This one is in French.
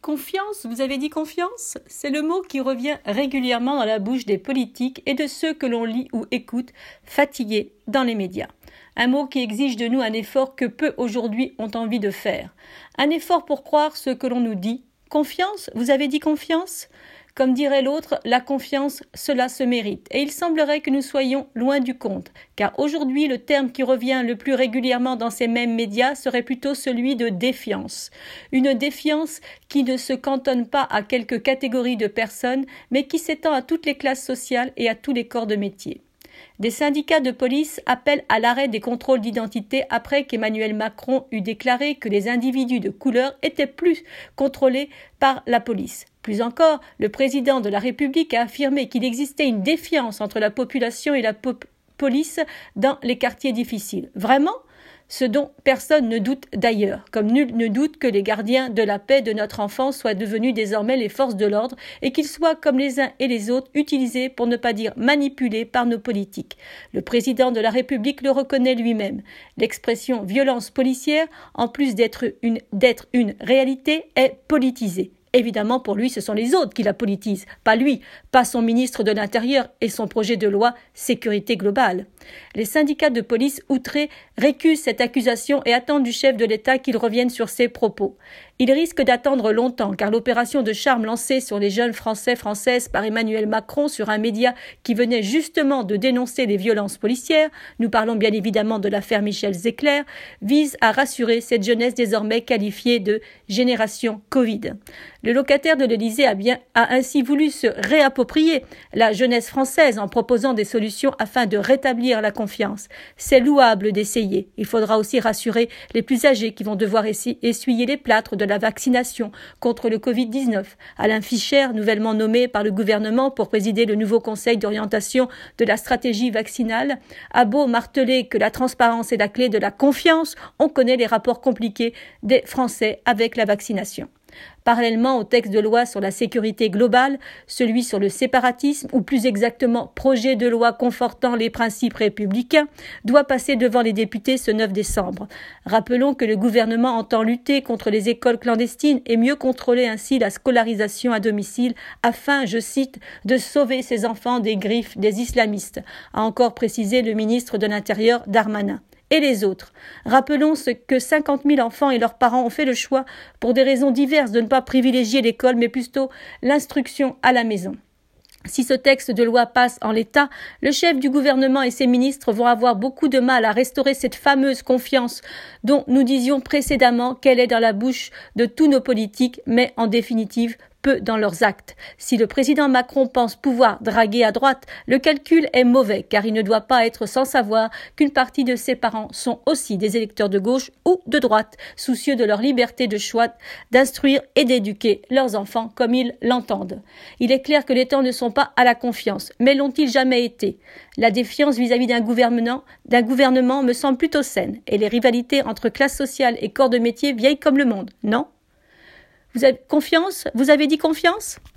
Confiance, vous avez dit confiance? C'est le mot qui revient régulièrement dans la bouche des politiques et de ceux que l'on lit ou écoute, fatigués dans les médias. Un mot qui exige de nous un effort que peu aujourd'hui ont envie de faire. Un effort pour croire ce que l'on nous dit. Confiance? Vous avez dit confiance? Comme dirait l'autre, la confiance, cela se mérite. Et il semblerait que nous soyons loin du compte, car aujourd'hui, le terme qui revient le plus régulièrement dans ces mêmes médias serait plutôt celui de défiance. Une défiance qui ne se cantonne pas à quelques catégories de personnes, mais qui s'étend à toutes les classes sociales et à tous les corps de métier. Des syndicats de police appellent à l'arrêt des contrôles d'identité après qu'Emmanuel Macron eut déclaré que les individus de couleur étaient plus contrôlés par la police. Plus encore, le président de la République a affirmé qu'il existait une défiance entre la population et la police dans les quartiers difficiles. Vraiment ? Ce dont personne ne doute d'ailleurs, comme nul ne doute que les gardiens de la paix de notre enfance soient devenus désormais les forces de l'ordre et qu'ils soient, comme les uns et les autres, utilisés, pour ne pas dire manipulés, par nos politiques. Le président de la République le reconnaît lui-même. L'expression violence policière, en plus d'être une réalité, est politisée. Évidemment, pour lui, ce sont les autres qui la politisent, pas lui, pas son ministre de l'Intérieur et son projet de loi sécurité globale. Les syndicats de police outrés récusent cette accusation et attendent du chef de l'État qu'il revienne sur ses propos. Ils risquent d'attendre longtemps, car l'opération de charme lancée sur les jeunes Françaises par Emmanuel Macron sur un média qui venait justement de dénoncer les violences policières, nous parlons bien évidemment de l'affaire Michel Zecler, vise à rassurer cette jeunesse désormais qualifiée de génération Covid. Le locataire de l'Élysée a ainsi voulu se réapproprier la jeunesse française en proposant des solutions afin de rétablir la confiance. C'est louable d'essayer. Il faudra aussi rassurer les plus âgés qui vont devoir essuyer les plâtres de la vaccination contre le Covid-19. Alain Fischer, nouvellement nommé par le gouvernement pour présider le nouveau conseil d'orientation de la stratégie vaccinale, a beau marteler que la transparence est la clé de la confiance, on connaît les rapports compliqués des Français avec la vaccination. Parallèlement au texte de loi sur la sécurité globale, celui sur le séparatisme, ou plus exactement projet de loi confortant les principes républicains, doit passer devant les députés ce 9 décembre. Rappelons que le gouvernement entend lutter contre les écoles clandestines et mieux contrôler ainsi la scolarisation à domicile afin, je cite, de sauver ses enfants des griffes des islamistes, a encore précisé le ministre de l'Intérieur Darmanin. Et les autres. Rappelons que 50 000 enfants et leurs parents ont fait le choix, pour des raisons diverses, de ne pas privilégier l'école, mais plutôt l'instruction à la maison. Si ce texte de loi passe en l'état, le chef du gouvernement et ses ministres vont avoir beaucoup de mal à restaurer cette fameuse confiance dont nous disions précédemment qu'elle est dans la bouche de tous nos politiques, mais en définitive peu dans leurs actes. Si le président Macron pense pouvoir draguer à droite, le calcul est mauvais, car il ne doit pas être sans savoir qu'une partie de ses parents sont aussi des électeurs de gauche ou de droite, soucieux de leur liberté de choix d'instruire et d'éduquer leurs enfants comme ils l'entendent. Il est clair que les temps ne sont pas à la confiance, mais l'ont-ils jamais été? La défiance vis-à-vis d'un gouvernement me semble plutôt saine, et les rivalités entre classes sociales et corps de métier vieillent comme le monde, non? Vous avez confiance? Vous avez dit confiance?